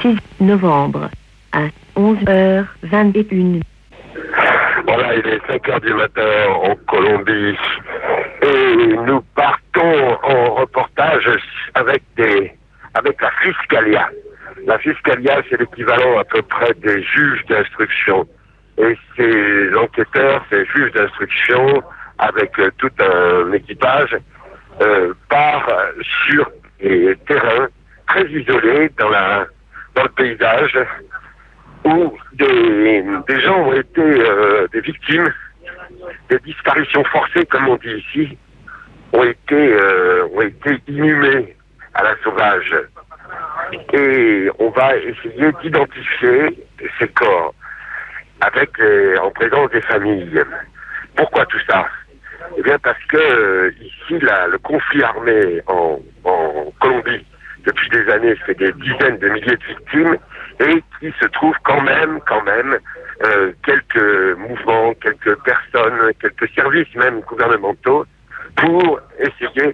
6 novembre à 11h21. Voilà, il est 5h du matin en Colombie et nous partons en reportage avec la Fiscalia. La Fiscalia, c'est l'équivalent à peu près des juges d'instruction. Et ces enquêteurs, ces juges d'instruction, avec tout un équipage, part sur des terrains très isolés dans le paysage, où des gens ont été des victimes, des disparitions forcées, comme on dit ici, ont été inhumés à la sauvage. Et on va essayer d'identifier ces corps en présence des familles. Pourquoi tout ça? Eh bien parce que ici, le conflit armé en Colombie, depuis des années, fait des dizaines de milliers de victimes, et qui se trouve quand même quelques mouvements, quelques personnes, quelques services même gouvernementaux pour essayer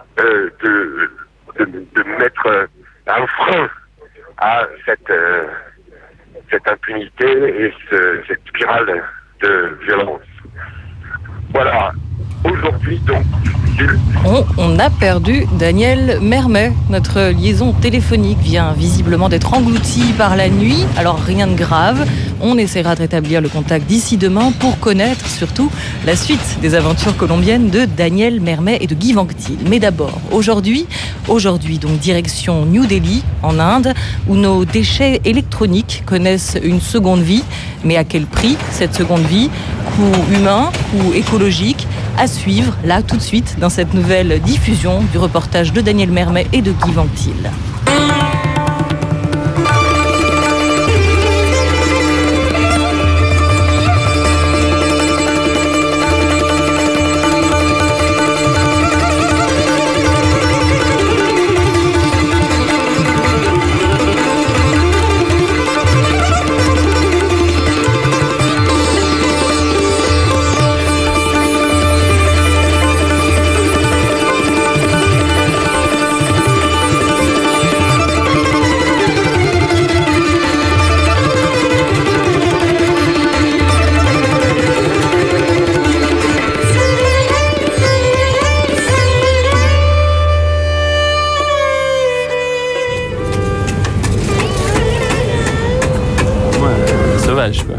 de mettre un frein à cette impunité et cette spirale de violence. Voilà. Aujourd'hui, donc, on a perdu Daniel Mermet. Notre liaison téléphonique vient visiblement d'être engloutie par la nuit. Alors rien de grave. On essaiera de rétablir le contact d'ici demain pour connaître surtout la suite des aventures colombiennes de Daniel Mermet et de Guy Vanctil. Mais d'abord, aujourd'hui donc direction New Delhi en Inde, où nos déchets électroniques connaissent une seconde vie. Mais à quel prix cette seconde vie? Coût humain, coût écologique? À suivre, là, tout de suite, dans cette nouvelle diffusion du reportage de Daniel Mermet et de Guy Vanctil. Quoi.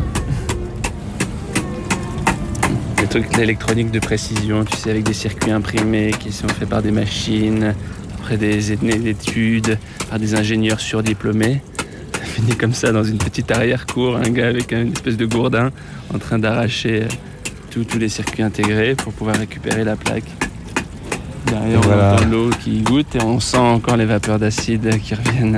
Des trucs l'électronique de précision, tu sais, avec des circuits imprimés qui sont faits par des machines, après des années d'études, par des ingénieurs surdiplômés. Ça finit comme ça dans une petite arrière-cour, un gars avec une espèce de gourdin en train d'arracher tous les circuits intégrés pour pouvoir récupérer la plaque. Derrière, on entend l'eau qui goutte et on sent encore les vapeurs d'acide qui reviennent.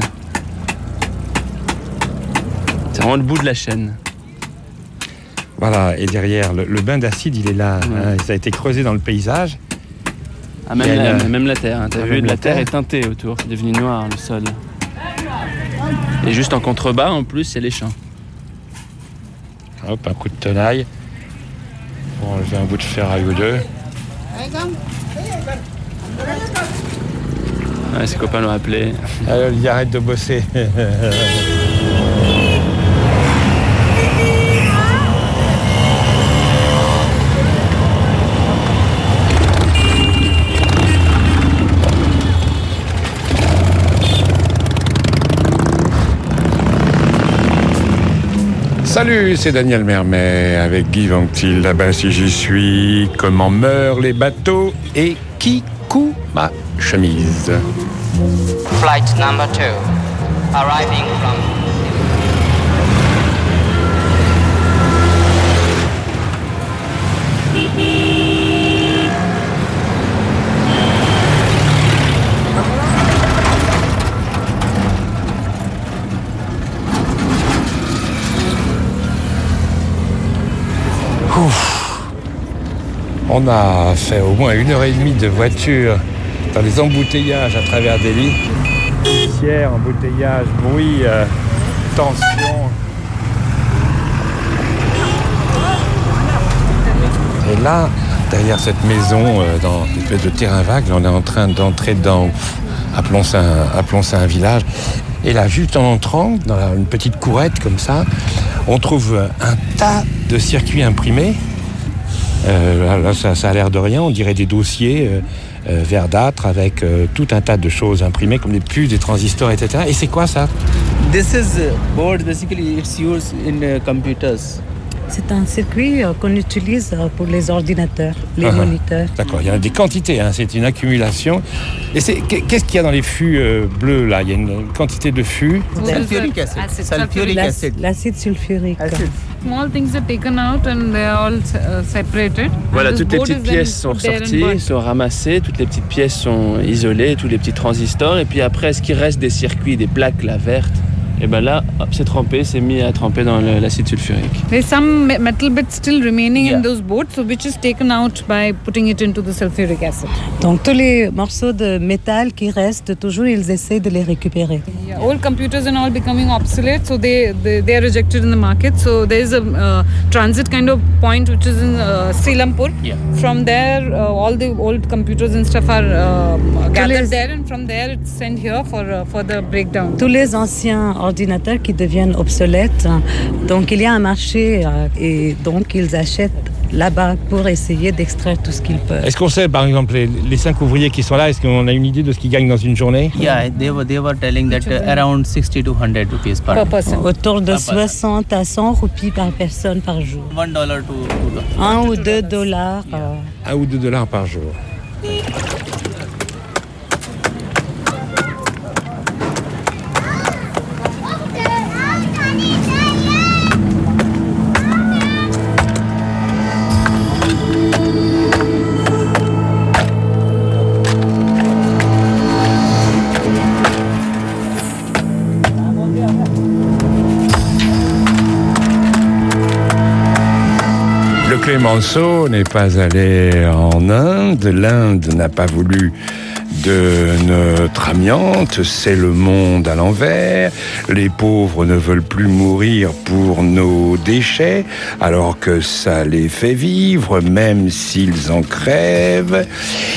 C'est vraiment le bout de la chaîne. Voilà, et derrière, le bain d'acide, il est là. Ouais. Hein, ça a été creusé dans le paysage. Ah, même la terre, hein, t'as vu, la terre est teintée autour, c'est devenu noir le sol. Et juste en contrebas, en plus, c'est les champs. Hop, un coup de tenaille pour enlever un bout de ferraille ou deux. Ouais, ses copains l'ont appelé. Alors, il arrête de bosser. Salut, c'est Daniel Mermet avec Guy Vanctil. Là-bas, si j'y suis, comment meurent les bateaux et qui coud ma chemise. Flight number 2, arriving from... On a fait au moins 1h30 de voiture dans les embouteillages à travers Delhi. Poussière, embouteillage, bruit, tension. Et là, derrière cette maison, dans une espèce de terrain vague, on est en train d'entrer dans, appelons ça un village. Et là, juste en entrant dans une petite courette comme ça, on trouve un tas de circuits imprimés. Là, ça a l'air de rien, on dirait des dossiers verdâtres avec tout un tas de choses imprimées comme des puces, des transistors, etc. Et c'est quoi ça? This is board, basically it's used in computers. C'est un circuit qu'on utilise pour les ordinateurs, les moniteurs. D'accord, il y en a des quantités, hein, c'est une accumulation. Et qu'est-ce qu'il y a dans les fûts bleus là? Il y a une quantité de fûts. Sulfuric acid. Sulfuric acid. L'acide sulfurique. Small things are taken out and they are all separated. Voilà, toutes les petites pièces sont ressorties, sont ramassées, toutes les petites pièces sont isolées, tous les petits transistors. Et puis après, ce qui reste des circuits, des plaques là, vertes, et ben là, hop, c'est trempé, c'est mis à tremper dans l'acide sulfurique. There's some metal bits still remaining in those boards, so which is taken out by putting it into the sulfuric acid. Donc tous les morceaux de métal qui restent toujours, ils essaient de les récupérer. Yeah, all computers and all becoming obsolete, so they are rejected in the market. So there is a transit kind of point which is in Srilampur. Yeah. From there, all the old computers and stuff are gathered there, and from there it's sent here for the breakdown. Tous les anciens ordinateurs qui deviennent obsolètes, donc il y a un marché et donc ils achètent là-bas pour essayer d'extraire tout ce qu'ils peuvent. Est-ce qu'on sait, par exemple, les 5 ouvriers qui sont là, est-ce qu'on a une idée de ce qu'ils gagnent dans une journée? Yeah, they were telling that around 60 to 100 rupees per person. Autour de 60 à 100 roupies par personne par jour. $1 to 1 ou 2 dollars. 1 ou 2 dollars par jour. Clemenceau n'est pas allé en Inde. L'Inde n'a pas voulu de notre amiante. C'est le monde à l'envers. Les pauvres ne veulent plus mourir pour nos déchets, alors que ça les fait vivre, même s'ils en crèvent.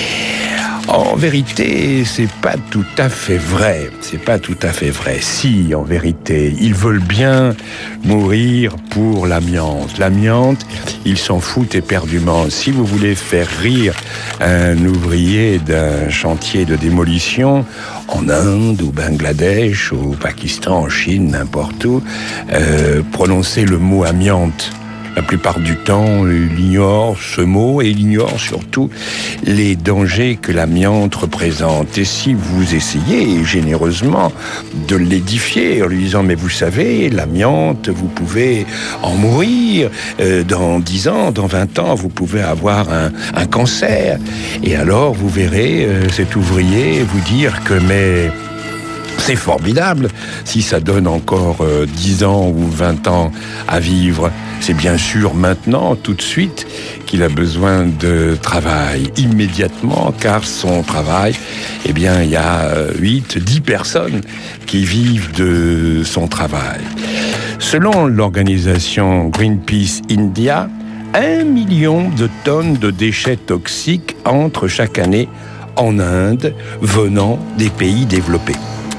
En vérité, c'est pas tout à fait vrai. C'est pas tout à fait vrai. Si, en vérité, ils veulent bien mourir pour l'amiante. L'amiante, ils s'en foutent éperdument. Si vous voulez faire rire un ouvrier d'un chantier de démolition en Inde, au Bangladesh, au Pakistan, en Chine, n'importe où, prononcez le mot amiante. La plupart du temps, il ignore ce mot et il ignore surtout les dangers que l'amiante représente. Et si vous essayez généreusement de l'édifier en lui disant « Mais vous savez, l'amiante, vous pouvez en mourir. Dans 10 ans, dans 20 ans, vous pouvez avoir un cancer. » Et alors, vous verrez cet ouvrier vous dire que « Mais... c'est formidable, si ça donne encore 10 ans ou 20 ans à vivre. C'est bien sûr maintenant, tout de suite, qu'il a besoin de travail, immédiatement, car son travail, eh bien, il y a 8-10 personnes qui vivent de son travail. Selon l'organisation Greenpeace India, 1 million de tonnes de déchets toxiques entrent chaque année en Inde, venant des pays développés.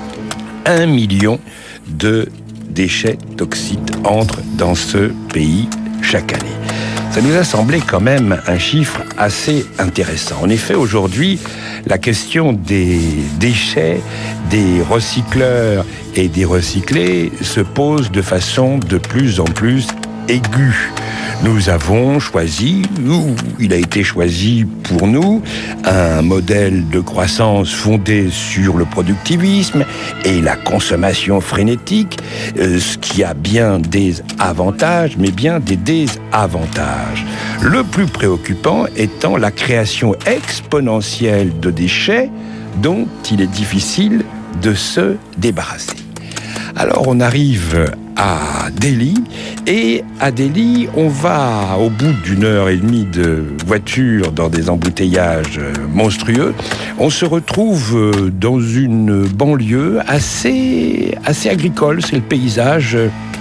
1 million de déchets toxiques entrent dans ce pays chaque année. Ça nous a semblé quand même un chiffre assez intéressant. En effet, aujourd'hui, la question des déchets, des recycleurs et des recyclés se pose de façon de plus en plus aiguë. Nous avons choisi, ou il a été choisi pour nous, un modèle de croissance fondé sur le productivisme et la consommation frénétique, ce qui a bien des avantages, mais bien des désavantages. Le plus préoccupant étant la création exponentielle de déchets dont il est difficile de se débarrasser. Alors on arrive à Delhi, et à Delhi, on va au bout d'une heure et demie de voiture dans des embouteillages monstrueux. On se retrouve dans une banlieue assez agricole. C'est le paysage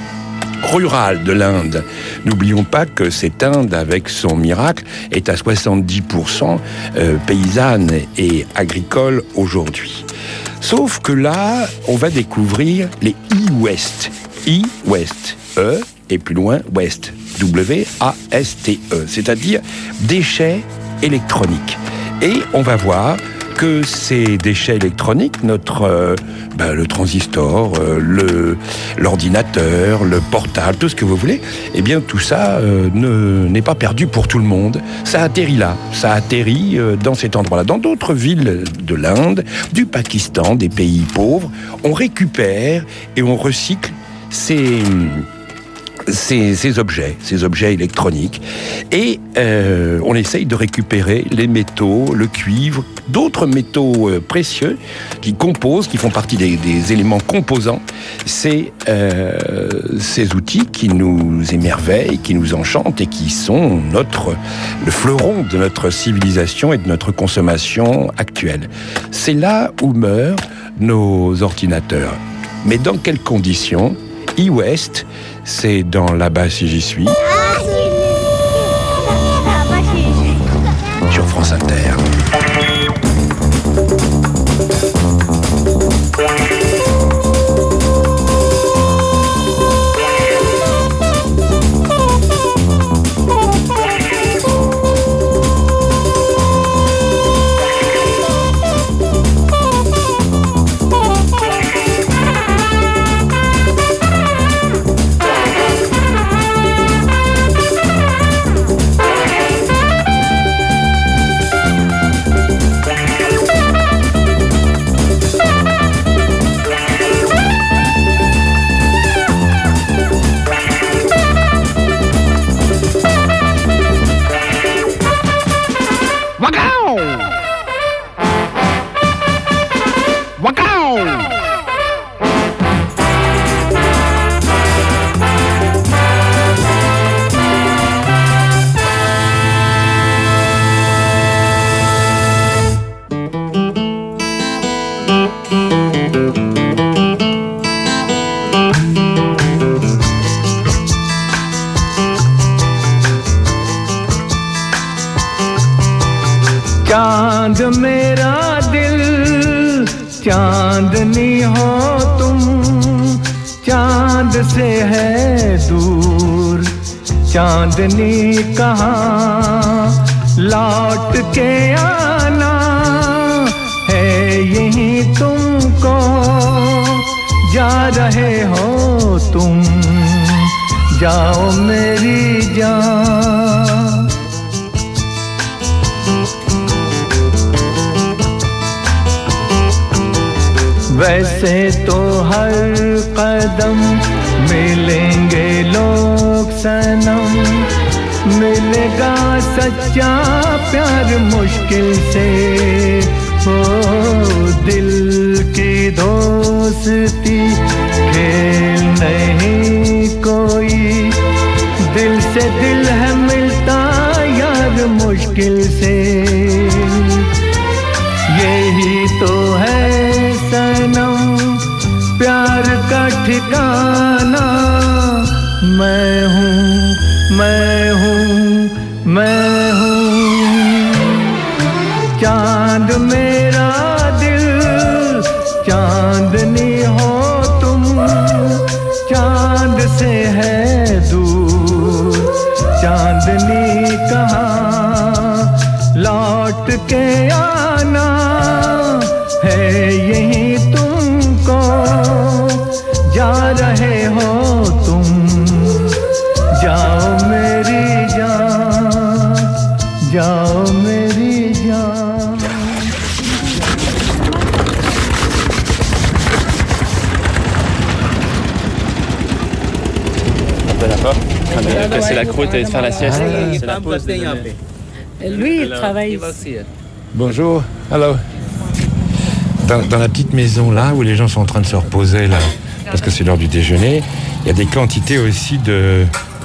rural de l'Inde. N'oublions pas que cette Inde, avec son miracle, est à 70% paysanne et agricole aujourd'hui. Sauf que là, on va découvrir les e-waste. E-waste. E et plus loin, West. W-A-S-T-E. C'est-à-dire déchets électroniques. Et on va voir que ces déchets électroniques, le transistor, l'ordinateur, le portable, tout ce que vous voulez, eh bien tout ça n'est pas perdu pour tout le monde. Ça atterrit là, ça atterrit dans cet endroit-là. Dans d'autres villes de l'Inde, du Pakistan, des pays pauvres, on récupère et on recycle ces objets électroniques. Et on essaye de récupérer les métaux, le cuivre, d'autres métaux précieux qui font partie des éléments composants. Ces outils qui nous émerveillent, qui nous enchantent et qui sont le fleuron de notre civilisation et de notre consommation actuelle. C'est là où meurent nos ordinateurs. Mais dans quelles conditions ? E-West, c'est dans Là-bas si j'y suis. Sur France Inter. चांद मेरा दिल चांदनी हो तुम चांद से है दूर चांदनी कहाँ लौट के आना है यहीं तुमको जा रहे हो तुम जाओ मेरी जान वैसे तो हर कदम मिलेंगे लोग सनम मिलेगा सच्चा प्यार मुश्किल से हो दिल की दोस्ती खेल नहीं कोई दिल से दिल है मिलता यार मुश्किल से यही तो है सनम प्यार का ठिकाना मैं हूँ चांद मेरा दिल चांदनी हो तुम चांद से है दूर चांदनी कहाँ लौट के आना है यहीं तुमको जा रहे हो तुम जाओ मेरी जान जाओ मेरी जान On va casser la croûte et faire la sieste. C'est la pause. Lui, il travaille ici. Bonjour, hello. Dans la petite maison là où les gens sont en train de se reposer là, parce que c'est l'heure du déjeuner, il y a des quantités aussi de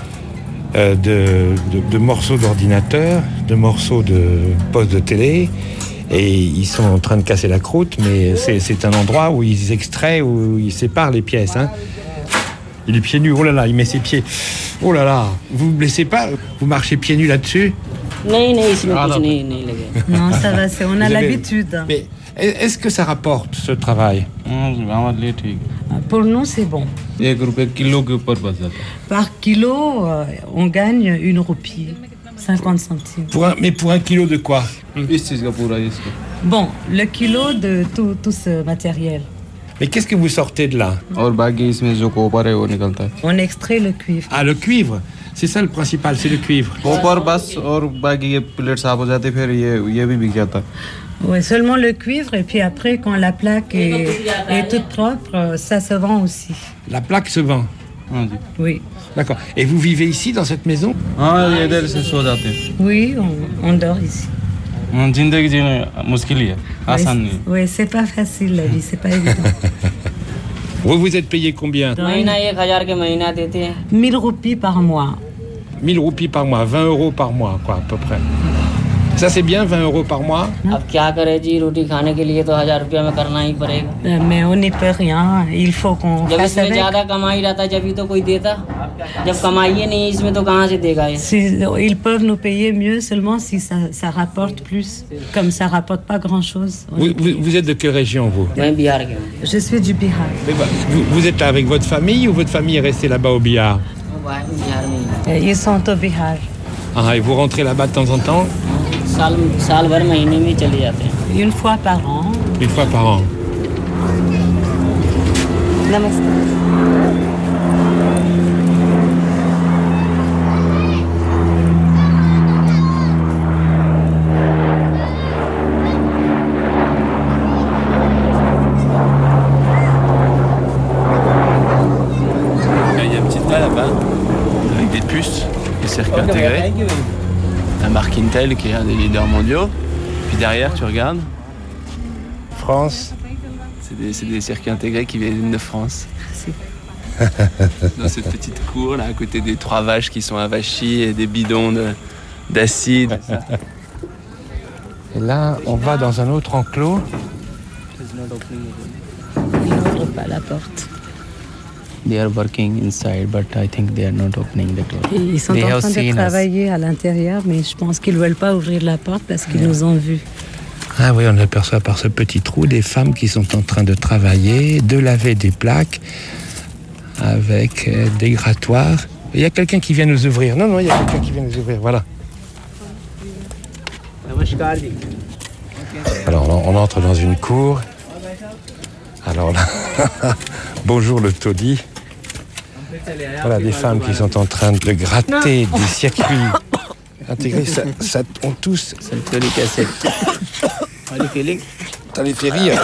morceaux d'ordinateur, de morceaux de postes de télé, et ils sont en train de casser la croûte, mais c'est un endroit où ils extraient, où ils séparent les pièces. Hein. Il est pieds nus, oh là là, il met ses pieds. Oh là là, vous ne blessez pas? Vous marchez pieds nus là-dessus? Non, ça va, on a l'habitude. Est-ce que ça rapporte, ce travail? Pour nous, c'est bon. Par kilo, on gagne 1 roupie, 50 centimes. Mais pour 1 kilo de quoi? Bon, le kilo de tout ce matériel. Mais qu'est-ce que vous sortez de là? On extrait le cuivre. Ah, le cuivre. C'est ça le principal, c'est le cuivre. Oui, seulement le cuivre, et puis après, quand la plaque est toute propre, ça se vend aussi. La plaque se vend? Oui. D'accord. Et vous vivez ici, dans cette maison? Oui, on dort ici. Oui, c'est pas facile la vie, c'est pas évident. Vous êtes payé combien? 1000 roupies par mois. 1000 roupies par mois, 20 euros par mois, quoi, à peu près. Ça, c'est bien, 20 euros par mois? Mais on n'y peut rien, il faut qu'on fasse avec. Ils peuvent nous payer mieux seulement si ça rapporte plus. Comme ça rapporte pas grand-chose. Vous êtes de quelle région, vous? Je suis du Bihar. Vous êtes là avec votre famille ou votre famille est restée là-bas au Bihar? Ils sont au Bihar. Ah, et vous rentrez là-bas de temps en temps? Une fois par an. Une fois par an. Namaste. Il y a un petit tas là-bas, avec des puces, des circuits intégrés. La marque Intel qui est un des leaders mondiaux. Puis derrière, tu regardes. France. C'est des circuits intégrés qui viennent de France. Dans cette petite cour, là, à côté des 3 vaches qui sont avachis et des bidons d'acide. Et là, on va dans un autre enclos. Ils n'ouvrent pas la porte. They are working inside, but I think they are not opening the door. Ils sont en train de travailler à l'intérieur, mais je pense qu'ils ne veulent pas ouvrir la porte parce qu'ils nous ont vus. Ah oui, on aperçoit par ce petit trou des femmes qui sont en train de travailler, de laver des plaques avec des grattoirs. Il y a quelqu'un qui vient nous ouvrir. Non, il y a quelqu'un qui vient nous ouvrir, voilà. Alors, on entre dans une cour. Alors là, bonjour le taudis. Voilà des femmes qui sont en train de gratter des circuits intégrés. Ça on tous. Ça me fait les cassettes. T'as les fait rire.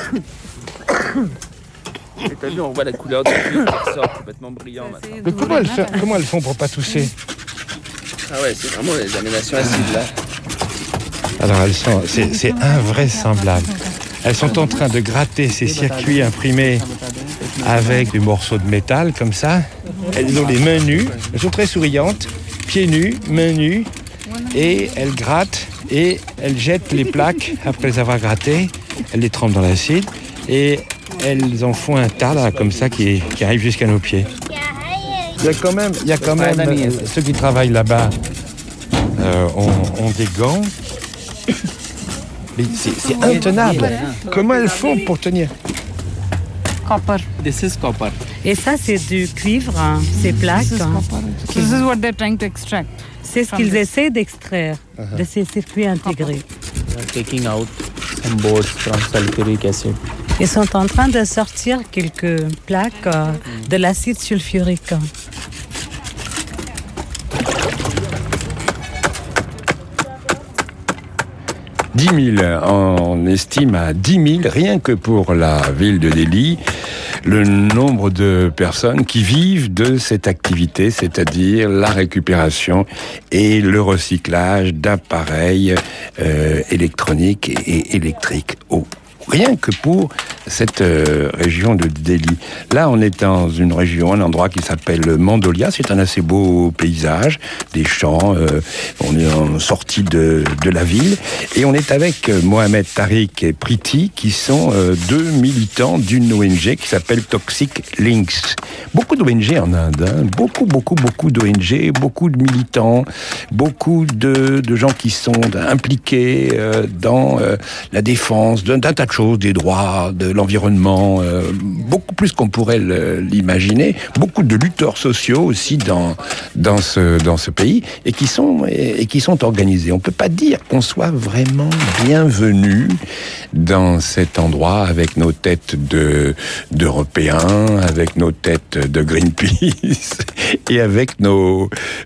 Et t'as vu, on voit la couleur du cuivre qui sort complètement brillant maintenant. Mais comment elles font pour pas tousser? Ah ouais, c'est vraiment les aménations acides là. Alors c'est invraisemblable. Elles sont en train de gratter ces circuits imprimés avec des morceaux de métal comme ça. Elles ont les mains nues, elles sont très souriantes, pieds nus, mains nues, et elles grattent et elles jettent les plaques après les avoir grattées. Elles les trempent dans l'acide et elles en font un tas là comme ça qui arrive jusqu'à nos pieds. Il y a quand même ceux qui travaillent là-bas ont des gants. Mais c'est intenable. Comment elles font pour tenir? Copper. This is copper. Et ça, c'est du cuivre, hein, ces plaques. This is what they're trying to extract. C'est ce qu'ils essaient d'extraire de ces circuits intégrés. Taking out some boards from sulfuric acid. Ils sont en train de sortir quelques plaques de l'acide sulfurique. 10 000, on estime à 10 000, rien que pour la ville de Delhi, le nombre de personnes qui vivent de cette activité, c'est-à-dire la récupération et le recyclage d'appareils électroniques et électriques. Rien que pour cette région de Delhi. Là, on est dans une région, un endroit qui s'appelle Mandolia. C'est un assez beau paysage, des champs. On est en sortie de la ville. Et on est avec Mohamed Tariq et Priti, qui sont deux militants d'une ONG qui s'appelle Toxic Links. Beaucoup d'ONG en Inde, hein, beaucoup d'ONG, beaucoup de militants, beaucoup de gens qui sont impliqués dans la défense d'un tas de choses, des droits, de l'environnement, beaucoup plus qu'on pourrait l'imaginer, beaucoup de lutteurs sociaux aussi dans ce pays et qui sont organisés. On peut pas dire qu'on soit vraiment bienvenu dans cet endroit avec nos têtes d'Européens, avec nos têtes de Greenpeace et avec nos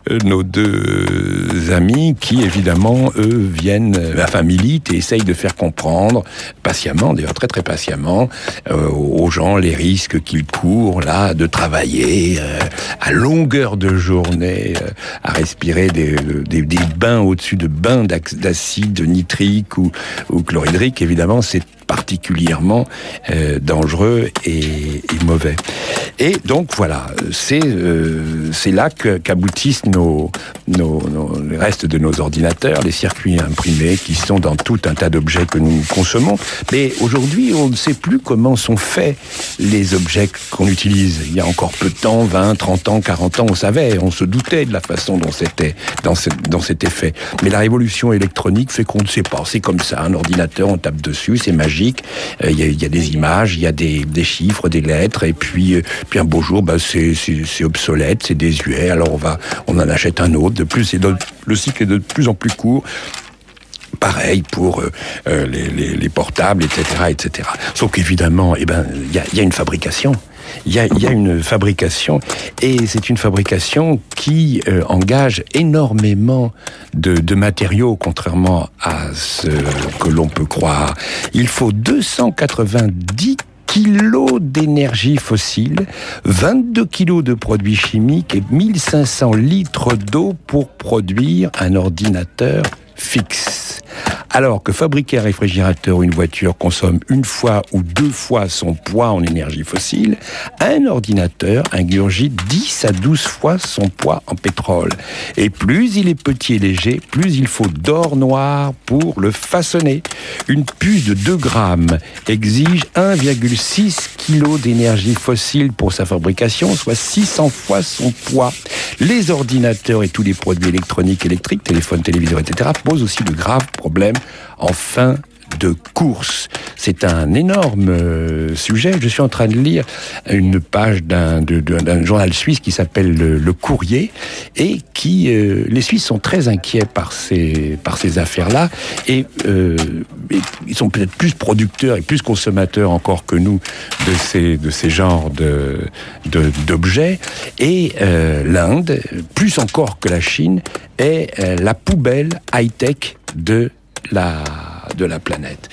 deux amis qui évidemment eux militent et essayent de faire comprendre patiemment, d'ailleurs très très patiemment, aux gens les risques qu'ils courent là de travailler à longueur de journée à respirer des bains au-dessus de bains d'acide nitrique ou chlorhydrique. Évidemment, c'est particulièrement dangereux et mauvais. Et donc voilà, c'est là qu'aboutissent le reste de nos ordinateurs, les circuits imprimés qui sont dans tout un tas d'objets que nous consommons. Mais aujourd'hui, on ne sait plus comment sont faits les objets qu'on utilise. Il y a encore peu de temps, 20, 30 ans, 40 ans, on se doutait de la façon dont c'était fait. Mais la révolution électronique fait qu'on ne sait pas. C'est comme ça, un ordinateur, on tape dessus, c'est magique. Il y a des images, il y a des chiffres, des lettres, et puis un beau jour, c'est obsolète, c'est désuet. Alors on en achète un autre. De plus, le cycle est de plus en plus court. Pareil pour les portables, etc. Sauf qu'évidemment, il y a une fabrication. Il y a une fabrication, et c'est une fabrication qui engage énormément de matériaux, contrairement à ce que l'on peut croire. Il faut 290 kilos d'énergie fossile, 22 kilos de produits chimiques et 1500 litres d'eau pour produire un ordinateur fixe. Alors que fabriquer un réfrigérateur ou une voiture consomme une fois ou deux fois son poids en énergie fossile, un ordinateur ingurgite 10 à 12 fois son poids en pétrole. Et plus il est petit et léger, plus il faut d'or noir pour le façonner. Une puce de 2 grammes exige 1,6 kg d'énergie fossile pour sa fabrication, soit 600 fois son poids. Les ordinateurs et tous les produits électriques, téléphones, téléviseurs, etc., posent aussi de graves problèmes en fin de course. C'est un énorme sujet. Je suis en train de lire une page d'un journal suisse qui s'appelle Le Courrier, et qui les Suisses sont très inquiets par ces affaires-là, et ils sont peut-être plus producteurs et plus consommateurs encore que nous de ces genres d'objets. Et l'Inde, plus encore que la Chine, est la poubelle high-tech de la planète.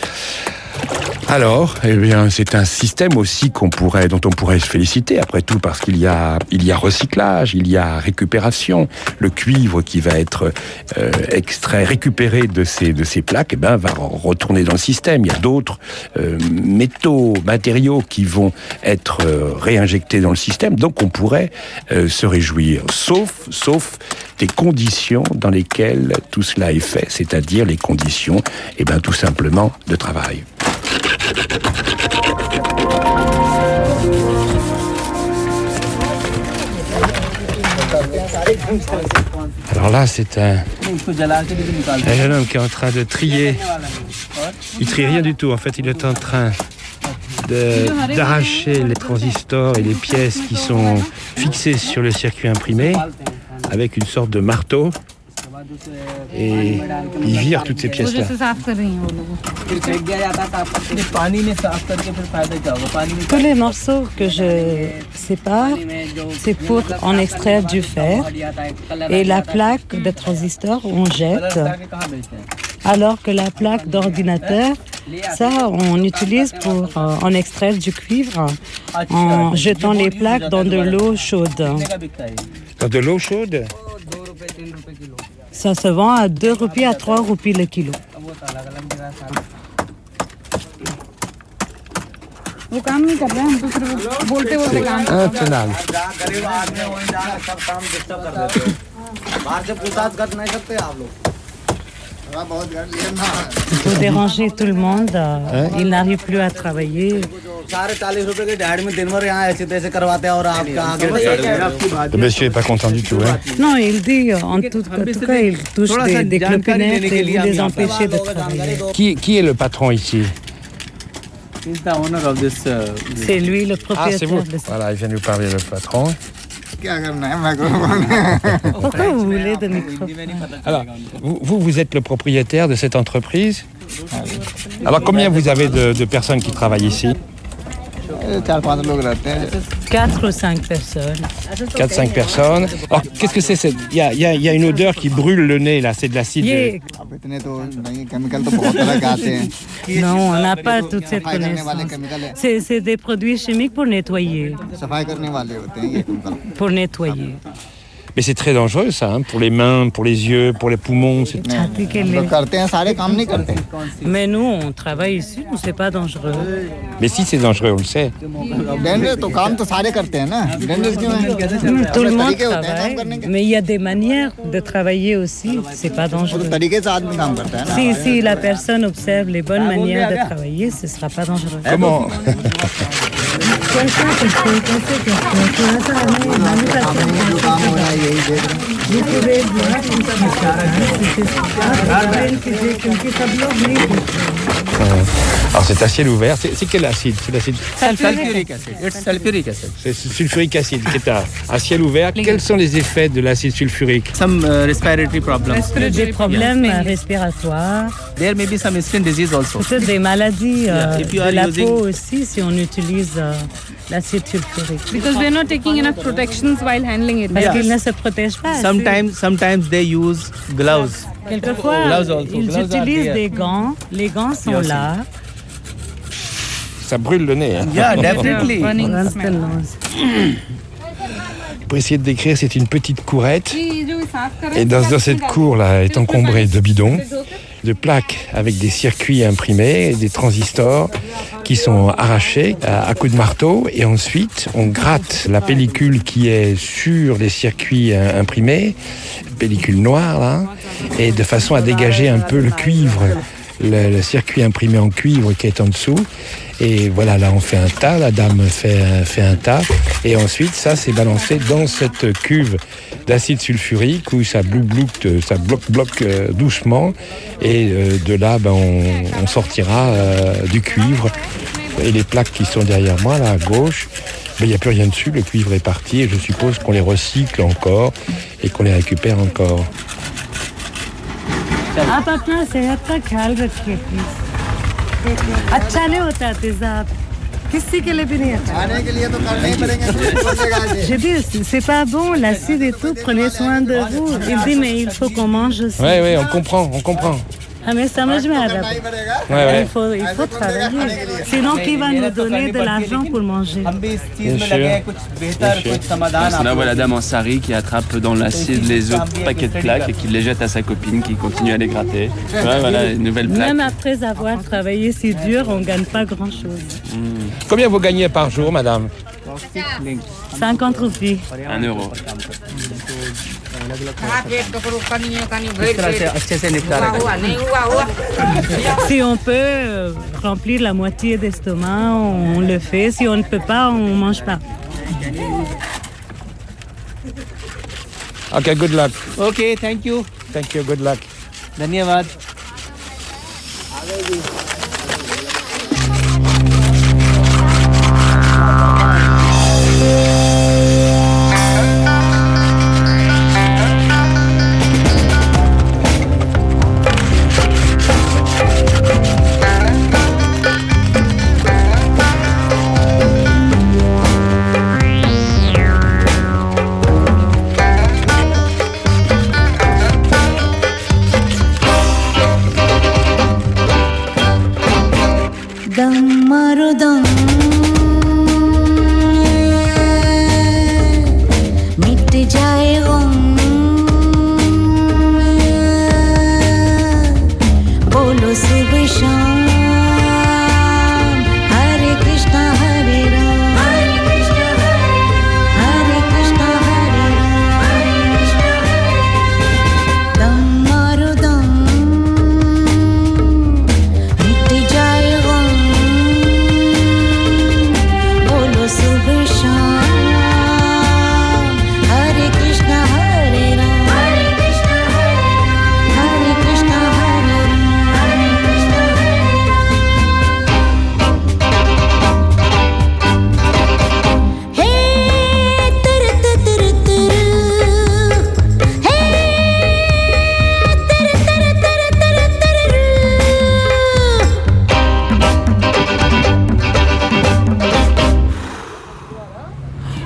Alors, c'est un système aussi dont on pourrait se féliciter, après tout, parce qu'il y a recyclage, il y a récupération. Le cuivre qui va être récupéré de ces plaques, va retourner dans le système. Il y a d'autres matériaux qui vont être réinjectés dans le système, donc on pourrait se réjouir, sauf des conditions dans lesquelles tout cela est fait, c'est-à-dire les conditions, tout simplement, de travail. Alors là, c'est un jeune homme qui est en train de trier. Il trie rien du tout. En fait, il est en train d'arracher les transistors et les pièces qui sont fixées sur le circuit imprimé avec une sorte de marteau. Et il vire toutes ces pièces-là. Tous les morceaux que je sépare, c'est pour en extraire du fer. Et la plaque de transistor, on jette. Alors que la plaque d'ordinateur, ça, on utilise pour en extraire du cuivre en jetant les plaques dans de l'eau chaude. Dans de l'eau chaude ? Ça se vend à 2 roupies à 3 roupies le kilo. C'est intenable. Il faut déranger tout le monde. Ils n'arrivent plus à travailler. Le monsieur n'est pas content du tout, hein? Non, il dit, en tout cas, il touche des clopinettes et vous les empêchez de travailler. Qui est le patron ici? C'est lui le Ah, c'est vous. propriétaire de ça. Voilà, il vient nous parler, le patron. Pourquoi vous voulez de micro? Alors, vous êtes le propriétaire de cette entreprise? Alors, combien vous avez de personnes qui travaillent ici? 4 ou 5 personnes. 4-5 personnes. Alors, qu'est-ce que c'est? Il y a une odeur qui brûle le nez, là. C'est de l'acide. Non, on n'a pas toute cette connaissance. C'est des produits chimiques pour nettoyer. Pour nettoyer. Mais c'est très dangereux, ça, hein, pour les mains, pour les yeux, pour les poumons. Mais nous, on travaille ici, nous, c'est pas dangereux. Mais si c'est dangereux, on le sait. Tout le monde travaille, mais il y a des manières de travailler aussi, c'est pas dangereux. Si la personne observe les bonnes manières de travailler, ce sera pas dangereux. Comment? Alors c'est à ciel ouvert, c'est quel acide? C'est l'acide Sulfuric acid. It's sulfuric acid. C'est sulfurique acide qui est à ciel ouvert. Quels sont les effets de l'acide sulfurique? Some respiratory problems. Des problèmes respiratoires. There may be some skin disease also. Peut-être des maladies de la peau aussi si on utilise l'acide sulfurique. Because we're not taking enough protections while handling it. Parce qu'ils ne se protègent pas. Sometimes they use gloves. Quelquefois, ils utilisent des gants. Les gants sont là. Ça brûle le nez. Hein? Yeah, definitely. Pour essayer de décrire, c'est une petite courette. Et dans cette cour-là est encombrée de bidons, de plaques avec des circuits imprimés, des transistors qui sont arrachés à coups de marteau. Et ensuite, on gratte la pellicule qui est sur les circuits imprimés, pellicule noire, là, et de façon à dégager un peu le cuivre, le circuit imprimé en cuivre qui est en dessous. Et voilà, là on fait un tas, la dame fait un tas, et ensuite ça c'est balancé dans cette cuve d'acide sulfurique où ça bloque doucement, et de là on sortira du cuivre. Et les plaques qui sont derrière moi là à gauche, il n'y a plus rien dessus, le cuivre est parti, et je suppose qu'on les recycle encore et qu'on les récupère encore. अच्छा नहीं होता तेजाब किसी के लिए भी नहीं अच्छा j'ai dit c'est pas bon l'acide et tout, prenez soin de vous. Il dit mais il faut qu'on mange aussi. Oui, on comprend. हमें समझ में आ रहा है il faut travailler, sinon qui va nous donner de l'argent pour manger? Bien sûr. Là, voilà la dame en sari qui attrape dans l'acide les autres paquets de plaques et qui les jette à sa copine qui continue à les gratter. Ouais, voilà, une nouvelle plaque. Même après avoir travaillé si dur, on ne gagne pas grand-chose. Combien vous gagnez par jour, madame? 50 roupies. 1 euro. Si on peut remplir la moitié d'estomac, on le fait. Si on ne peut pas, on ne mange pas. Okay, good luck. Okay, thank you. Thank you, good luck. Dhanyavad.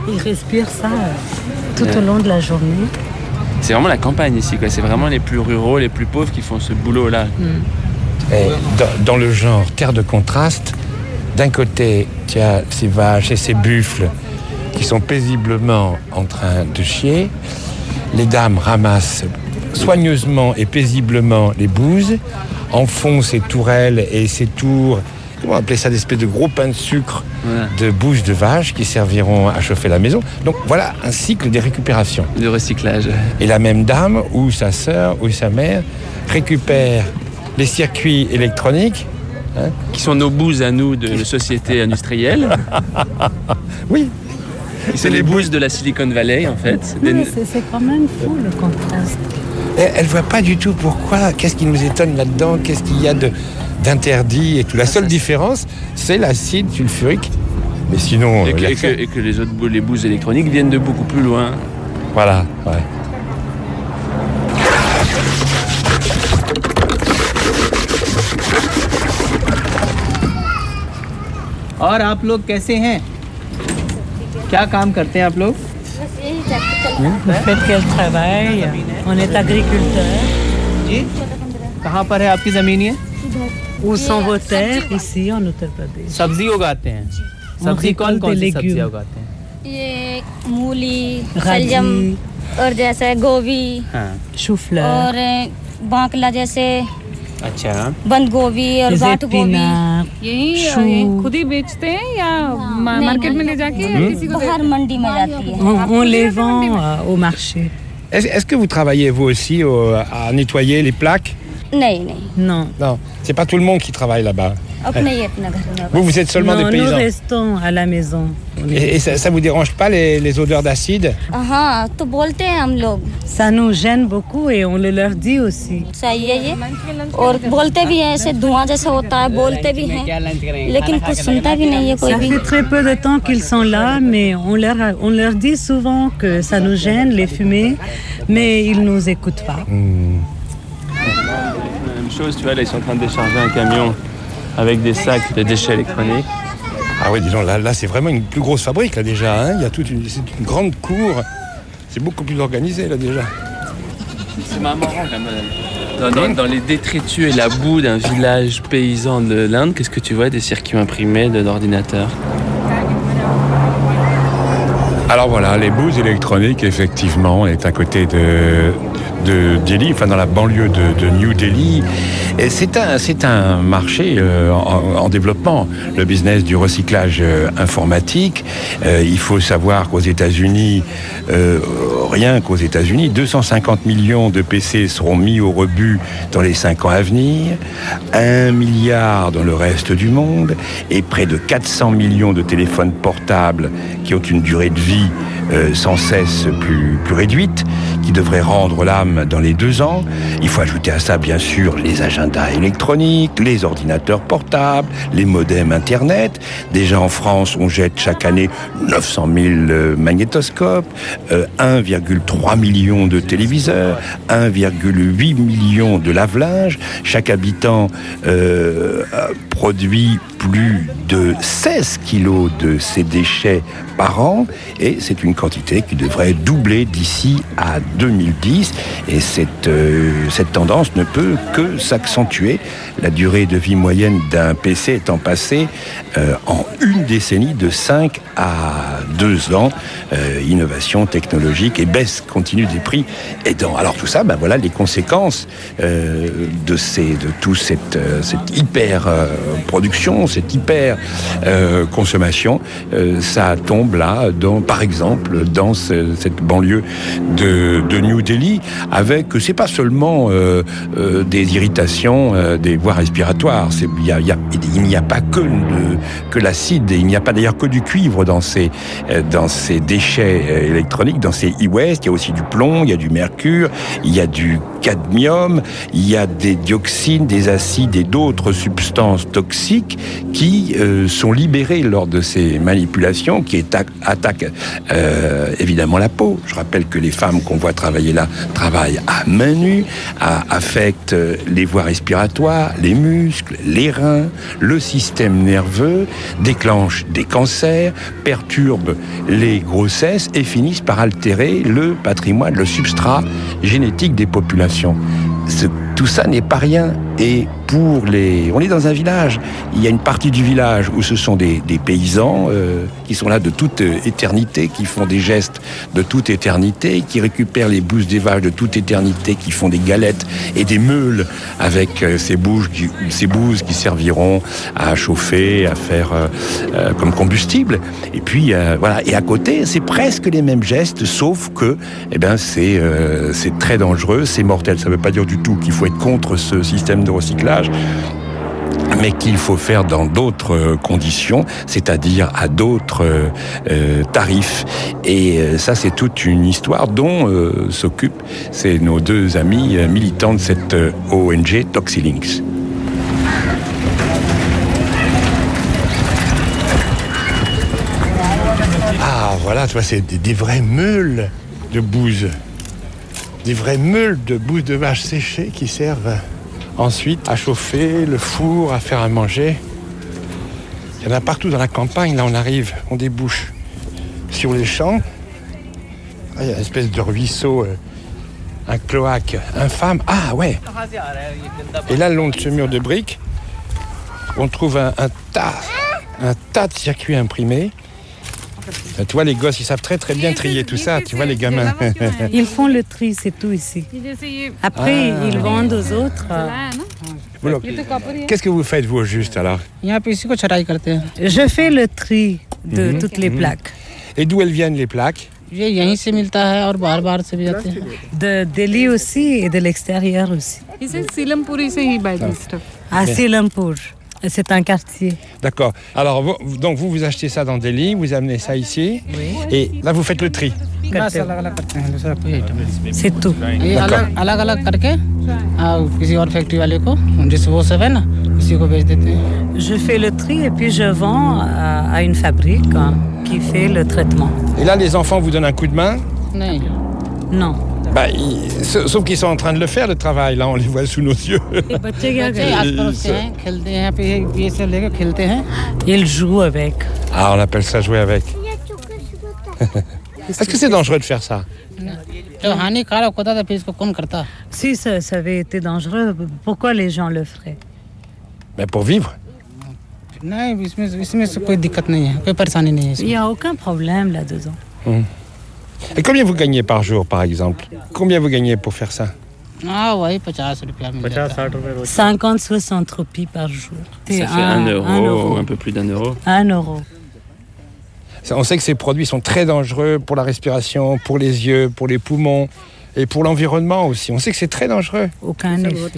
Ils respirent ça tout au long de la journée. C'est vraiment la campagne ici, quoi. C'est vraiment les plus ruraux, les plus pauvres qui font ce boulot-là. Et dans le genre terre de contraste, d'un côté, tu as ces vaches et ces buffles qui sont paisiblement en train de chier. Les dames ramassent soigneusement et paisiblement les bouses, en font ces tourelles et ces tours, comment appeler ça, des espèces de gros pains de sucre de bouses de vaches qui serviront à chauffer la maison. Donc voilà un cycle de récupération. De recyclage. Et la même dame, ou sa sœur, ou sa mère, récupère les circuits électroniques. Qui sont nos bouses à nous de société industrielle. Oui. C'est les bouses de la Silicon Valley, en fait. C'est quand même fou, le contraste. Elle ne voit pas du tout pourquoi, qu'est-ce qui nous étonne là-dedans, qu'est-ce qu'il y a d'interdit et tout. La seule différence, c'est l'acide sulfurique. Mais sinon... Et que les bouses électroniques viennent de beaucoup plus loin. Voilà, ouais. और आप लोग कैसे हैं? क्या काम करते हैं आप लोग? Le fait qu'elle travaille, on est agriculteur. जी? कहाँ पर है आपकी ज़मीन ये? Où sont vos terres? Ici, en Uttar Pradesh. सब्जी उगाते हैं। सब्जी कौन-कौन सी सब्जियाँ उगाते हैं? ये मूली, शलजम और जैसे गोभी, chou-fleur और बांकला जैसे अच्छा बंद गोभी और गाठ गोभी यही खुद ही बेचते हैं या मार्केट में ले जाके या किसी को बाहर मंडी में जाती है on les vend au marché. Est-ce que vous travaillez vous aussi à nettoyer les plaques? Non. C'est pas tout le monde qui travaille là-bas. अपने ही अपना घर में Vous êtes seulement des paysans. Nous restons à la maison. Et ça vous dérange pas les odeurs d'acide? हाँ तो बोलते हैं हम लोग Ça nous gêne beaucoup et on le leur dit aussi. सही है ये और बोलते भी हैं ऐसे धुआं जैसा होता है बोलते भी हैं लेकिन कुछ सुनता भी नहीं है कोई भी. Ça fait très peu de temps qu'ils sont là mais on leur dit souvent que ça nous gêne les fumées mais ils nous écoutent pas. La même chose, tu vois, là ils sont en train de décharger un camion avec des sacs de déchets électroniques. Ah oui, disons, là c'est vraiment une plus grosse fabrique là déjà. Il y a c'est une grande cour. C'est beaucoup plus organisé là déjà. C'est marrant quand même. Dans les détritus et la boue d'un village paysan de l'Inde, qu'est-ce que tu vois des circuits imprimés d'ordinateurs? Alors voilà, les bouses électroniques, effectivement, est à côté de Delhi, enfin dans la banlieue de New Delhi. Et c'est un marché en développement, le business du recyclage informatique. Il faut savoir qu'aux États-Unis, rien qu'aux États-Unis, 250 millions de PC seront mis au rebut dans les 5 ans à venir, 1 milliard dans le reste du monde, et près de 400 millions de téléphones portables qui ont une durée de vie sans cesse plus réduite, qui devrait rendre l'âme dans les 2 ans. Il faut ajouter à ça, bien sûr, les agendas électroniques, les ordinateurs portables, les modems Internet. Déjà en France, on jette chaque année 900 000 magnétoscopes, 1,3 million de téléviseurs, 1,8 million de lave-linge. Chaque habitant produit plus de 16 kilos de ces déchets par an, et c'est une quantité qui devrait doubler d'ici à 2010, et cette tendance ne peut que s'accentuer, la durée de vie moyenne d'un PC étant passée en une décennie de 5 à 2 ans, innovation technologique et baisse continue des prix aidant. Alors tout ça, voilà les conséquences de toute cette hyper production, cette hyper consommation. Ça tombe là, par exemple, dans cette banlieue de New Delhi, avec, c'est pas seulement des irritations des voies respiratoires, il n'y a pas que l'acide, il n'y a pas d'ailleurs que du cuivre dans ces déchets électroniques, dans ces e-waste, il y a aussi du plomb, il y a du mercure, il y a du cadmium, il y a des dioxines, des acides et d'autres substances toxiques qui sont libérées lors de ces manipulations qui attaquent évidemment la peau. Je rappelle que les femmes qu'on voit travailler là travaillent à main nue, affectent les voies respiratoires, les muscles, les reins, le système nerveux, déclenchent des cancers, perturbent les grossesses et finissent par altérer le patrimoine, le substrat génétique des populations. Tout ça n'est pas rien. Et on est dans un village. Il y a une partie du village où ce sont des paysans qui sont là de toute éternité, qui font des gestes de toute éternité, qui récupèrent les bouses des vaches de toute éternité, qui font des galettes et des meules avec ces bouses qui serviront à chauffer, à faire comme combustible. Et puis voilà. Et à côté, c'est presque les mêmes gestes, sauf que c'est très dangereux, c'est mortel. Ça ne veut pas dire du tout qu'il faut être contre ce système de recyclage, mais qu'il faut faire dans d'autres conditions, c'est-à-dire à d'autres tarifs. Et ça, c'est toute une histoire dont s'occupent nos deux amis militants de cette ONG Toxilinks. Ah, voilà, tu vois, c'est des vrais meules de bouse. Des vrais meules de bouse de vache séchée qui servent ensuite à chauffer le four, à faire à manger. Il y en a partout dans la campagne. Là, on débouche sur les champs. Ah, il y a une espèce de ruisseau, un cloaque infâme. Ah ouais. Et là, le long de ce mur de briques, on trouve un tas de circuits imprimés. Tu vois, les gosses, ils savent très très bien trier tout ça. Tu vois, les gamins. Ils font le tri, c'est tout ici. Après, ils vendent aux autres. Qu'est-ce que vous faites, vous, au juste, alors? Je fais le tri de toutes les plaques. Et d'où elles viennent, les plaques? De Delhi aussi et de l'extérieur aussi. À Silampur. C'est un quartier. D'accord. Alors, vous achetez ça dans Delhi, vous amenez ça ici, et là, vous faites le tri. C'est tout. Je fais le tri et puis je vends à une fabrique qui fait le traitement. Et là, les enfants vous donnent un coup de main? Non. Sauf qu'ils sont en train de le faire, le travail. Là, on les voit sous nos yeux. Ils jouent avec. Ah, on appelle ça jouer avec. Est-ce que c'est dangereux de faire ça? Si ça avait été dangereux, pourquoi les gens le feraient? Pour vivre. Il n'y a aucun problème là-dedans. Et combien vous gagnez par jour, par exemple? Combien vous gagnez pour faire ça? 50-60 roupies par jour. Ça fait 1 euro, un peu plus d'1 euro. 1 euro. On sait que ces produits sont très dangereux pour la respiration, pour les yeux, pour les poumons et pour l'environnement aussi. On sait que c'est très dangereux. Aucun effet.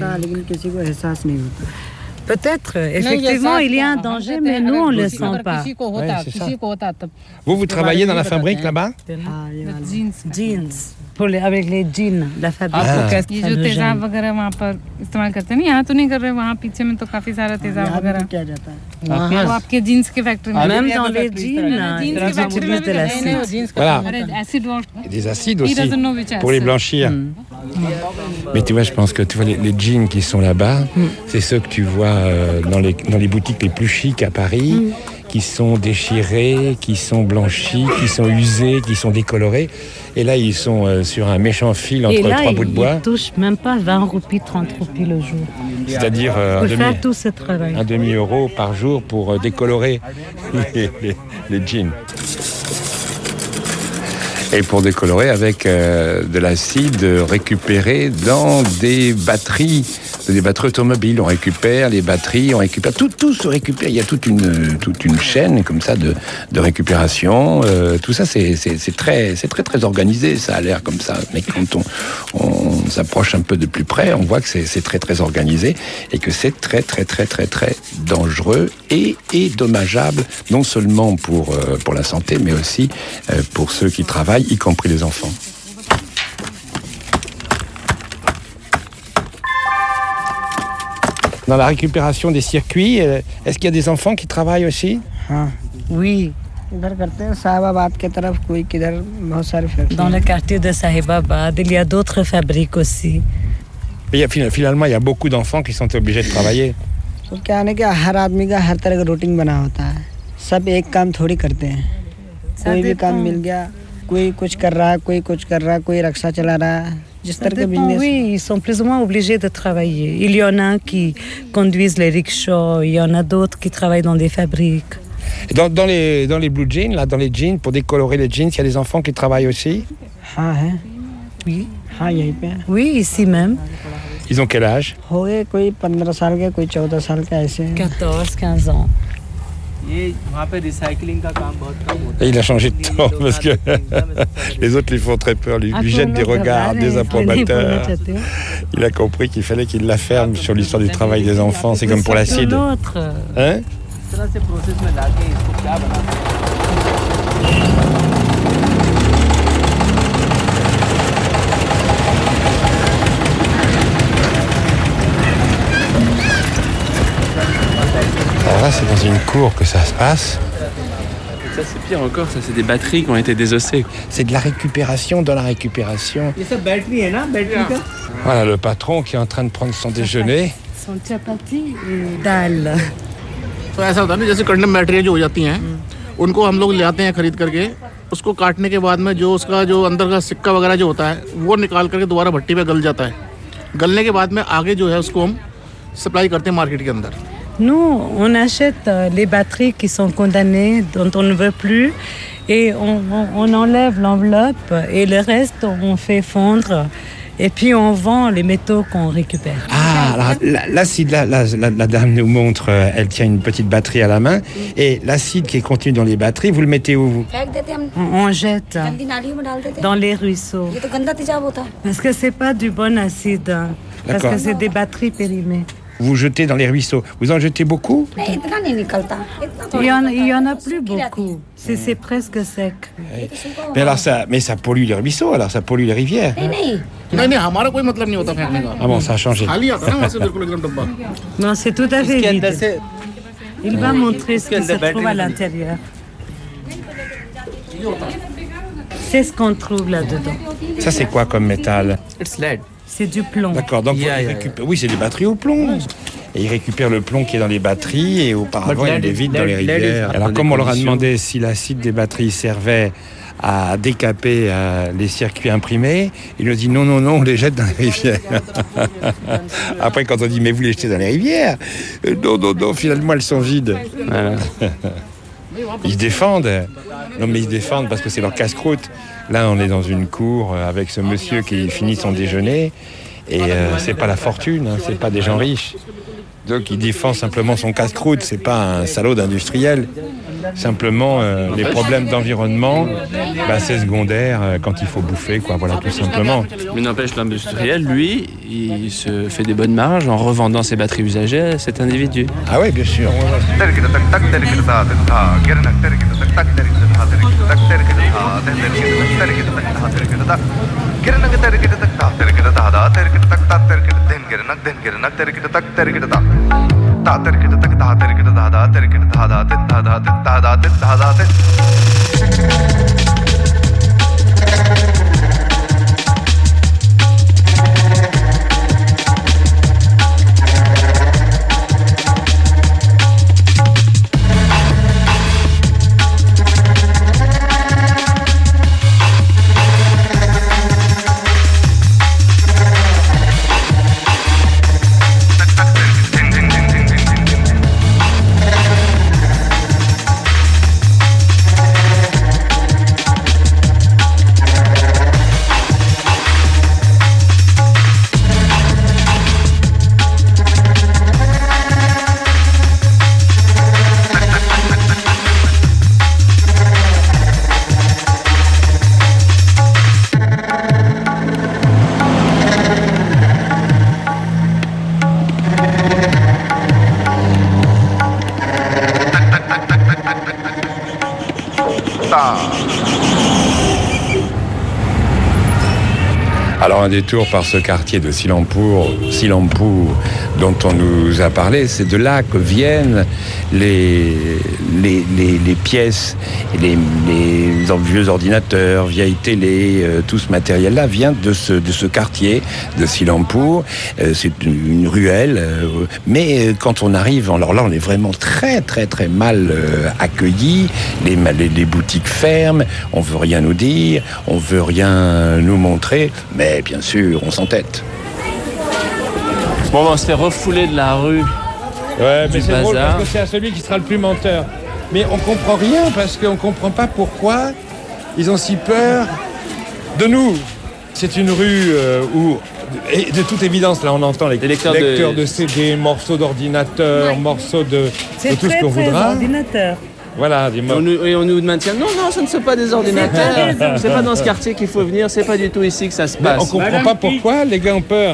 Peut-être, effectivement, il y a un danger, mais nous, on ne le sent pas. Ouais, c'est ça. Vous travaillez dans la fabrique là-bas? Jeans. Avec les jeans, la fabrique. ये जो तेजाब वगैरह वहाँ पर इस्तेमाल करते हैं ना, यहाँ तो नहीं कर रहे, वहाँ पीछे में तो काफी सारा तेजाब वगैरह क्या जाता है वो आपके जीन्स के फैक्ट्री में même dans les jeans ils utilisent de l'acide. Voilà. Des acides aussi pour les blanchir. Mais tu vois, je pense que les jeans qui sont là-bas, c'est ceux que tu vois dans les boutiques les plus chics à Paris, qui sont déchirés, qui sont blanchis, qui sont usés, qui sont décolorés. Et là, ils sont sur un méchant fil entre trois bouts de bois. Ils ne touchent même pas 20 roupies, 30 roupies le jour. C'est-à-dire faire tout ce travail. Un demi-euro par jour pour décolorer les jeans. Et pour décolorer avec de l'acide récupéré dans des batteries automobiles. On récupère les batteries, tout se récupère. Il y a toute une chaîne comme ça de récupération. Tout ça, c'est très organisé. Ça a l'air comme ça, mais quand on s'approche un peu de plus près, on voit que c'est très organisé et que c'est très dangereux et dommageable, non seulement pour la santé, mais aussi pour ceux qui travaillent, y compris les enfants. Dans la récupération des circuits, est-ce qu'il y a des enfants qui travaillent aussi? Oui. Dans le quartier de Sahibabad, il y a d'autres fabriques aussi. Mais finalement, il y a beaucoup d'enfants qui sont obligés de travailler. Ça dépend, oui, ils sont plus ou moins obligés de travailler. Il y en a qui conduisent les rickshaws, il y en a d'autres qui travaillent dans des fabriques. Et dans les blue jeans, là, dans les jeans, pour décolorer les jeans, il y a des enfants qui travaillent aussi? Oui. Oui, ici même. Ils ont quel âge? 14, 15 ans. Et il a changé de temps parce que les autres lui font très peur, lui jettent des regards désapprobateurs. Il a compris qu'il fallait qu'il la ferme sur l'histoire du travail des enfants. C'est comme pour l'acide. Hein? Alors là, c'est dans une cour que ça se passe. Ça, c'est pire encore, ça, c'est des batteries qui ont été désossées. C'est de la récupération dans la récupération. Voilà le patron qui est en train de prendre son déjeuner. Son chapati et dal. तो ऐसा होता है ना जैसे कंडम बैटरियाँ जो हो जाती हैं उनको हम लोग ले आते हैं खरीद करके उसको काटने के बाद में जो उसका जो अंदर का सिक्का वगैरह जो होता है वो निकाल करके दोबारा भट्टी पे गल जाता है गलने के बाद में आगे जो है उसको हम सप्लाई करते हैं मार्केट के अंदर Nous, on achète les batteries qui sont condamnées, dont on ne veut plus, et on enlève l'enveloppe et le reste, on fait fondre. Et puis on vend les métaux qu'on récupère. Ah, alors, l'acide, la dame nous montre, elle tient une petite batterie à la main. Et l'acide qui est contenu dans les batteries, vous le mettez où vous? On jette dans les ruisseaux. Parce que c'est pas du bon acide. Parce que c'est des batteries périmées. Vous jetez dans les ruisseaux. Vous en jetez beaucoup? Il y en a plus beaucoup. C'est presque sec. Mais alors ça pollue les ruisseaux, alors ça pollue les rivières. Ah bon, ça a changé. Non, c'est tout à fait vide. Il va montrer ce qui se trouve à l'intérieur. C'est ce qu'on trouve là-dedans. Ça, c'est quoi comme métal? C'est du plomb. D'accord, donc oui, c'est des batteries au plomb. Et ils récupèrent le plomb qui est dans les batteries et auparavant, ils les vident dans les rivières. Alors, comme on leur a demandé si l'acide des batteries servait à décaper les circuits imprimés, ils nous disent non, on les jette dans les rivières. Après, quand on dit mais vous les jetez dans les rivières, non, finalement, elles sont vides. Voilà. Ils se défendent. Non, mais ils se défendent parce que c'est leur casse-croûte. Là, on est dans une cour avec ce monsieur qui finit son déjeuner. Et c'est pas la fortune, hein, c'est pas des gens riches. Donc, il défend simplement son casse-croûte. C'est pas un salaud d'industriel. Simplement, les problèmes d'environnement, c'est secondaire quand il faut bouffer, quoi. Voilà, tout simplement. Mais n'empêche, l'industriel, lui, il se fait des bonnes marges en revendant ses batteries usagées à cet individu. Ah oui, bien sûr. Alors un détour par ce quartier de Silampour dont on nous a parlé, c'est de là que viennent les pièces, les vieux ordinateurs, vieilles télé, tout ce matériel-là vient de ce quartier de Silampour. C'est une ruelle, mais quand on arrive, alors là on est vraiment très très très mal accueillis. Les boutiques ferment, on veut rien nous dire, on veut rien nous montrer, mais bien sûr on s'entête. Bon, on se fait refouler de la rue. Ouais, mais c'est bazar. drôle parce que c'est à celui qui sera le plus menteur. Mais on comprend rien parce qu'on comprend pas pourquoi ils ont si peur de nous. C'est une rue où, et de toute évidence, là on entend les lecteurs de CD, morceaux d'ordinateur, morceaux de tout ce qu'on voudra. Ordinateur. Voilà, et on nous maintient. Non, ce ne sont pas des ordinateurs. C'est pas dans ce quartier qu'il faut venir. C'est pas du tout ici que ça se passe. Mais on comprend pas pourquoi les gars ont peur.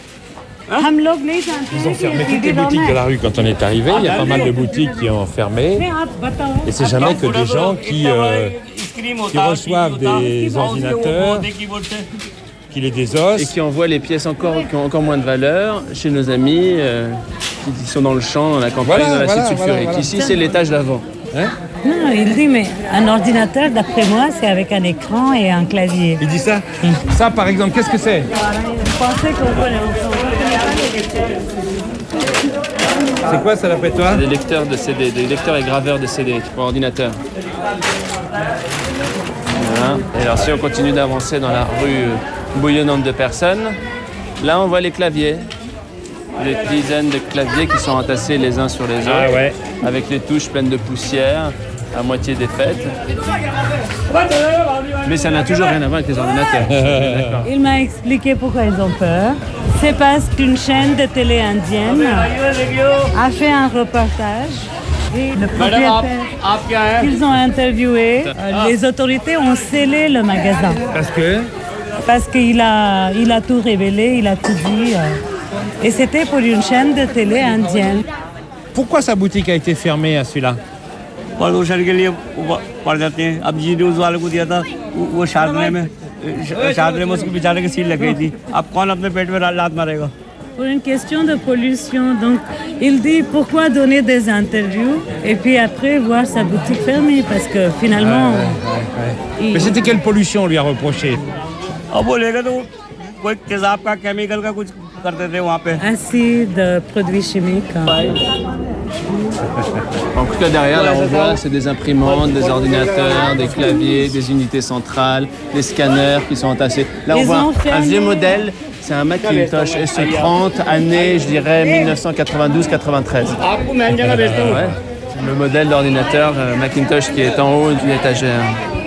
Ils ont fermé toutes les boutiques de la rue quand on est arrivé. Il y a pas mal de boutiques qui ont fermé. Et c'est jamais que des gens qui reçoivent des ordinateurs, qui les désossent. Et qui envoient les pièces qui ont encore moins de valeur chez nos amis qui sont dans le champ, dans la campagne, dans l'acide sulfurique. Ici, c'est l'étage d'avant. Non, il dit, mais un ordinateur, d'après moi, c'est avec un écran et un clavier. Il dit ça Ça, par exemple, qu'est-ce que c'est? Je pensais qu'on connaît. C'est quoi ça d'après toi? Des lecteurs de CD, des lecteurs et graveurs de CD pour ordinateur. Voilà. Et alors si on continue d'avancer dans la rue bouillonnante de personnes, là on voit les claviers. Des dizaines de claviers qui sont entassés les uns sur les autres, avec les touches pleines de poussière, à moitié défaites. Mais ça n'a toujours rien à voir avec les ordinateurs. Il m'a expliqué pourquoi ils ont peur. C'est parce qu'une chaîne de télé indienne a fait un reportage et le propriétaire qu'ils ont interviewé, les autorités ont scellé le magasin. Parce qu'il a tout révélé, il a tout dit. Et c'était pour une chaîne de télé indienne. Pourquoi sa boutique a été fermée à celui-là? प्रदूषण के लिए पड़ जाते हैं। अब जी न्यूज़ वाले को दिया था वो शारदे में उसके बेचारे की सील लग गई थी। अब कौन अपने पेट में लात मारेगा? Pour une question de pollution, donc il dit pourquoi donner des interviews et puis après voir sa boutique fermée parce que finalement. Mais c'était quelle pollution on lui a reproché? अब बोलेगा तो कोई तेजाब का केमिकल का कुछ करते थे वहाँ पे। Acide, produits chimiques. En tout cas, derrière, là, on voit, c'est des imprimantes, des ordinateurs, des claviers, des unités centrales, des scanners qui sont entassés. Là, on voit un vieux modèle, c'est un Macintosh SE30, année, je dirais, 1992-93. Ouais, c'est le modèle d'ordinateur Macintosh qui est en haut d'une étagère.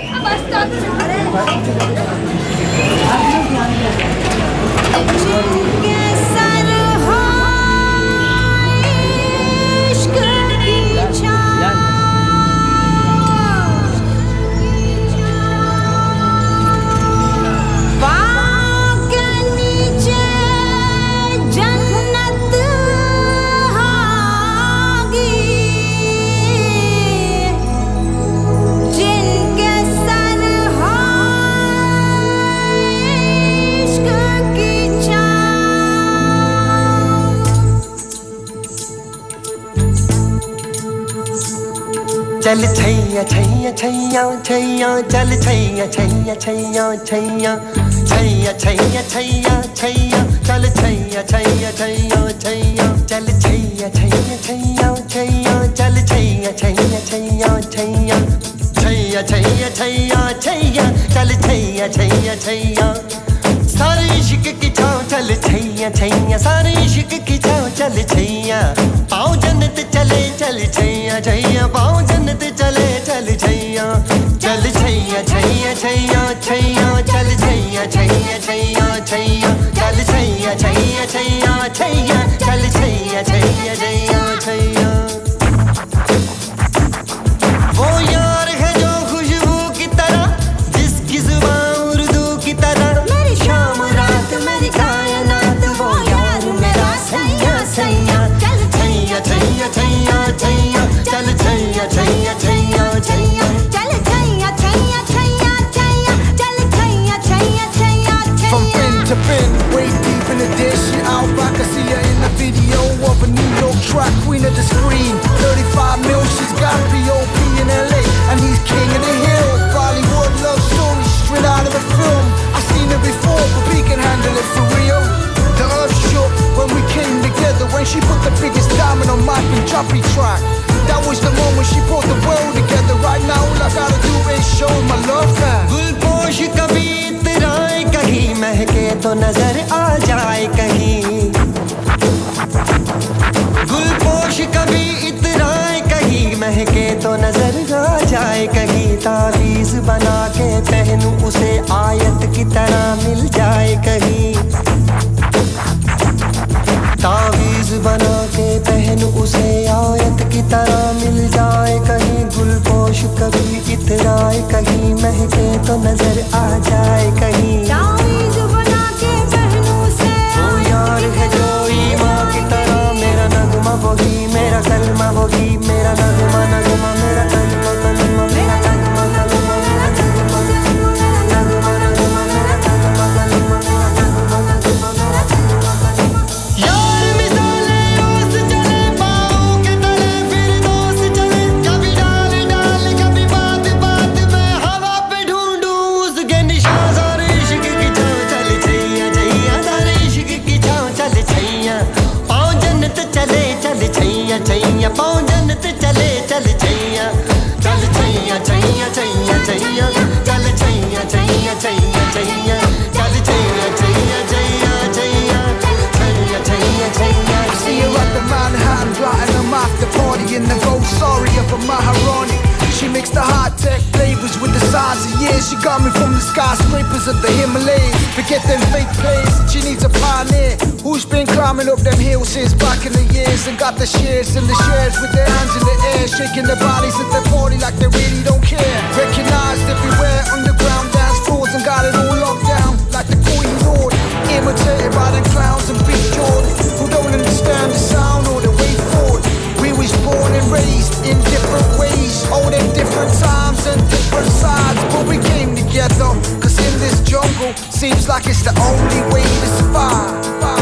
चल छैया छैया छैया छैया चल छैया छैया छैया छैया छैया छैया छैया छैया चल छैया छैया छैया छैया चल छैया छैया छैया छैया चल छैया छैया छैया छैया छैया छैया छैया छैया चल छैया छैया छैया सारे इश्क की छाँव चल छैया छैया सारे इश्क की छाँव चल छैया पाँव जन्नत चले चल छैया छैया पाँव जन्नत चले चल छैया चल छैया छैया छैया छैया चल छैया छैया छैया छैया चल छैया छैया छैया छैया चल छैया छैया छैया छैया वो यार है जो खुशबू की तरह जिसकी जुबान उर्दू की तरह मेरी शाम रात मेरी कायनात वो यार मेरा सैया सैया चल छैया छैया छैया छैया चल छैया छैया छैया छैया चल छैया छैया छैया छैया चल छैया छैया छैया Chaiyya From queen of the screen. 35 mil, she's gotta be OP in LA, and he's king of the hill. Bollywood love story, straight out of the film. I've seen it before, but we can handle it for real. The earth shook when we came together, when she put the biggest diamond on my Punjabi track. That was the moment she brought the world together. Right now all I gotta do is show my love back. गुलपोश कभी इतराए कहीं, महके तो नजर आ जाए कहीं. गुलपोश कभी इतराए कहीं, महके तो नजर आ जाए कहीं. तावीज बना के पहनूं उसे, आयत की तरह मिल जाए कहीं. तावीज बना के पहनूं उसे, आयत की तरह मिल जाए कहीं. गुलपोश कभी इतराए कहीं, महके तो नजर आ जाए कहीं. तावीज बना के पहनूं उसे, ओ यार है जो ईमान की तरह. मेरा नगमा वही, मेरा कलमा वही, मेरा नगमा नगमा, मेरा कलमा कलमा, मेरा कलमा कलमा, मेरा कलमा नगमा नगमा, मेरा कलमा कलमा, मेरा कलमा कलमा, मेरा कलमा कलमा. यार मिसाले ओस चले, पाँव के तले फिर दोस्त चले. कभी डाल डाल, कभी बात बात में हवा पे ढूंढूं उसके निशान. सारे इश्क की छाँव चल छैया छैया, सारे इश्क की छाँव चल छैया. पाँव जन्नत चले चल छैया छैया, पाँव जन्नत चले चल छैया. चल छैया छैया छैया छैया, चल छैया छैया छैया छैया, चल छैया छैया छैया छैया, छैया छैया Chaiyya. I see her at the Manhattan, platinum after party in the gold sorry of a Maharani. She mixed the high-tech flavors with the signs of years. She got me from the skyscrapers of the Himalayas. Forget them fake plays, she needs a pioneer who's been climbing up them hills since back in the years, and got the shares and the shares with their hands in the air, shaking their bodies at the party like they really don't care. Recognized everywhere, underground dance floors, and got it all locked down like the Queen Lord. Imitated by the clowns and Big George, who don't understand the sound or the way forward. We was born and raised in different ways, all in different times and different sides, but we came together, cause in this jungle seems like it's the only way to survive.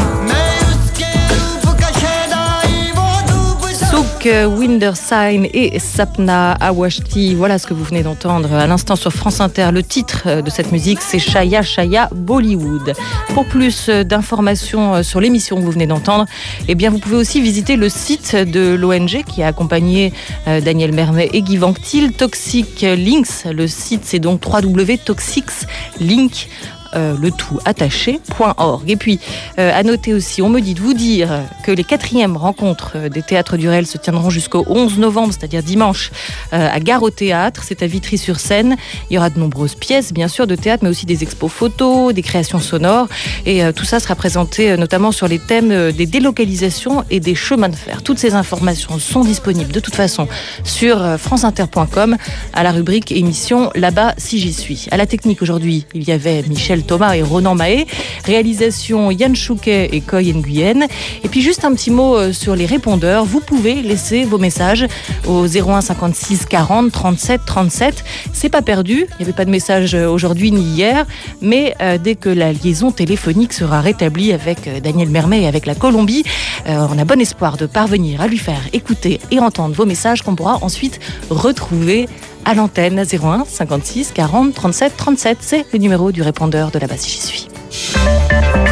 Souk, Windersign et Sapna Awashti, voilà ce que vous venez d'entendre à l'instant sur France Inter. Le titre de cette musique, c'est Chaya Chaya Bollywood. Pour plus d'informations sur l'émission que vous venez d'entendre, eh bien vous pouvez aussi visiter le site de l'ONG qui a accompagné Daniel Mermet et Guy Vanctil, Toxic Links. Le site, c'est donc www.toxiclink.org. Le tout attaché.org. Et puis, à noter aussi, on me dit de vous dire que les 4e rencontres des théâtres du Réel se tiendront jusqu'au 11 novembre, c'est-à-dire dimanche, à Gare au Théâtre. C'est à Vitry-sur-Seine. Il y aura de nombreuses pièces, bien sûr, de théâtre, mais aussi des expos photos, des créations sonores. Et tout ça sera présenté notamment sur les thèmes des délocalisations et des chemins de fer. Toutes ces informations sont disponibles de toute façon sur franceinter.com à la rubrique émission Là-bas si j'y suis. À la technique aujourd'hui, il y avait Michel Thomas et Ronan Mahé. Réalisation Yann Chouquet et Coy Nguyen. Et puis juste un petit mot sur les répondeurs. Vous pouvez laisser vos messages au 01 56 40 37 37. C'est pas perdu. Il n'y avait pas de message aujourd'hui ni hier. Mais dès que la liaison téléphonique sera rétablie avec Daniel Mermet et avec la Colombie, on a bon espoir de parvenir à lui faire écouter et entendre vos messages qu'on pourra ensuite retrouver à l'antenne. 01 56 40 37 37, c'est le numéro du répondeur de Là-bas si j'y suis.